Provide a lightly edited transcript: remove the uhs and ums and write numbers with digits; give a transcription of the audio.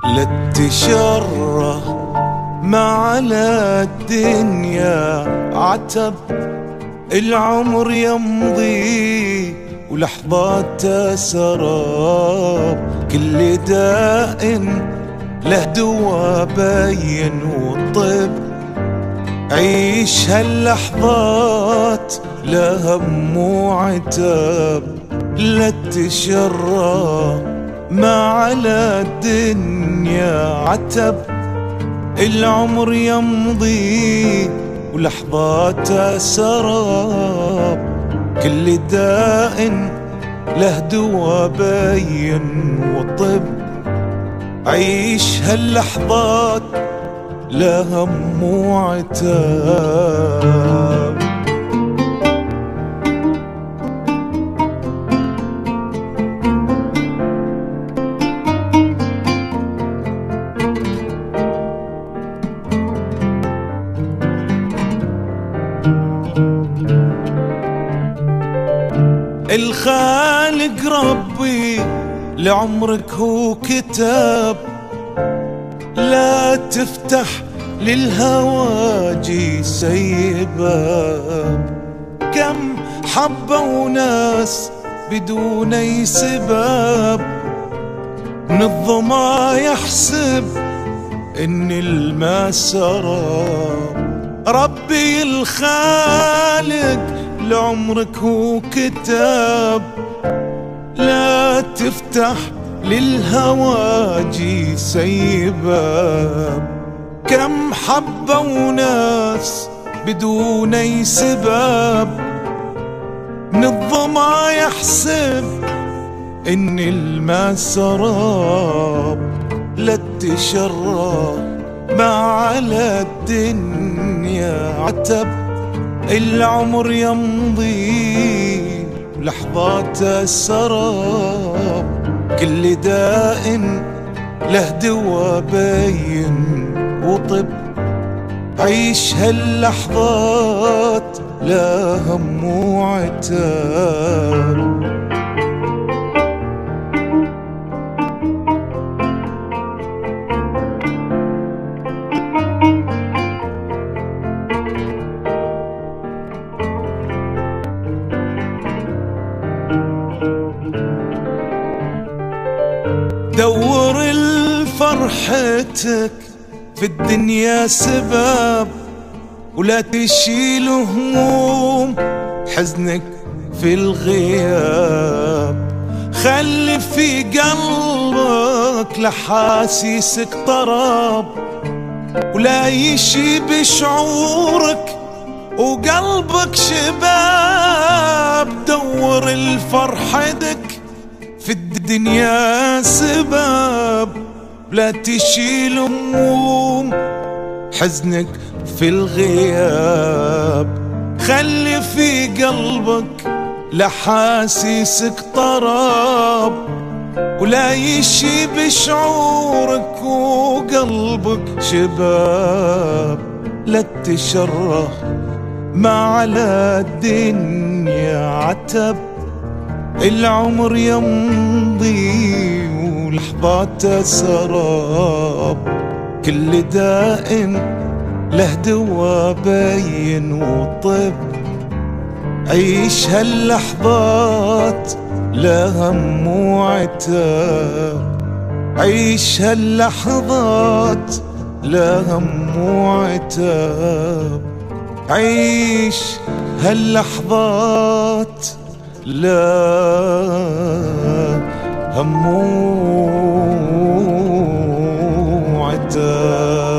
لا تشره ما على الدنيا عتب، العمر يمضي ولحظاته سراب، كل داء له دوا بين والطب، عيش هاللحظات لا هم وعتاب، لا تشره ما على الدنيا عتب، العمر يمضي ولحظاته سراب، كل داء له دوا بين وطب، عيش هاللحظات لا هم وعتاب. الخالق ربي لعمرك هو كتاب، لا تفتح للهواجي سيباب، كم حبوا ناس بدون اي سباب، من الظما يحسب ان الماء سراب، ربي الخالق لعمرك هو كتاب، لا تفتح للهواجي سيباب، كم حبوا ناس بدون اي سباب، من الظما يحسب ان الماء سراب، لا تشره ما على الدنيا عتب، العمر يمضي لحظاته سراب، كل داء له دوا بين وطب، عيش هاللحظات لا هم وعتاب. دور لفرحتك في الدنيا سباب، ولا تشيل هموم حزنك في الغياب، خلي في قلبك لحاسيسك طراب، ولا يشيب شعورك وقلبك شباب، دور لفرحتك في الدنيا سباب، لا تشيل هموم حزنك في الغياب، خلي في قلبك لحاسيسك طراب، ولا يشيب شعورك وقلبك شباب، لا تشره ما على الدنيا عتب، العمر يمضي ولحظاته سراب، كل داء له دوا بين وطب، عيش هاللحظات لا هم وعتاب، عيش هاللحظات لا هم وعتاب، عيش هاللحظات لا هم وعتاب.